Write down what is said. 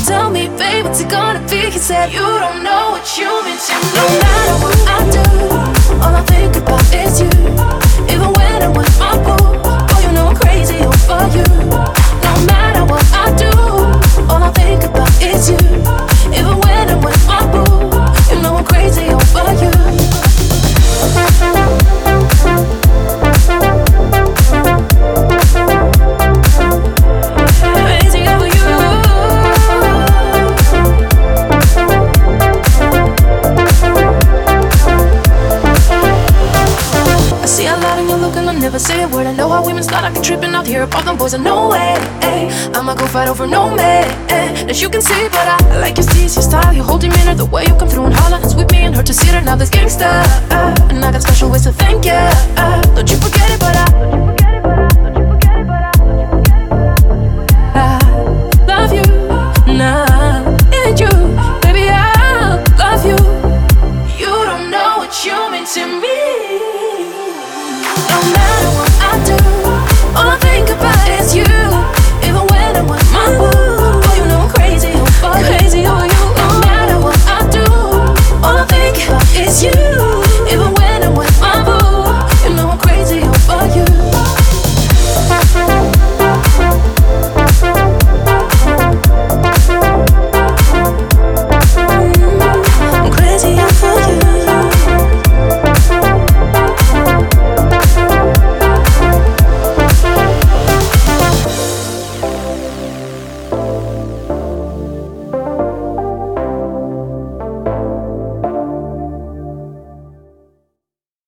Tell me, babe, what's it gonna be? He said, you don't know what you mean to me. No matter what I do, all I think about is you. Even when I'm with my boo, oh, you know I'm crazy over you. No matter what I do, all I think about is you. Even when I'm with my boo, you know I'm crazy over you. Never say a word, I know how women start acting tripping out here about them boys, and no way, I'ma go fight over no man, as you can see, but I like your steez, your style, your whole demeanor, the way you come through and holler and sweep me and hurt to see her, now this gangsta, and I got special ways to thank ya, don't you forget it, but I love you, nah, and you, baby, I love you, you don't know what you mean to me. No matter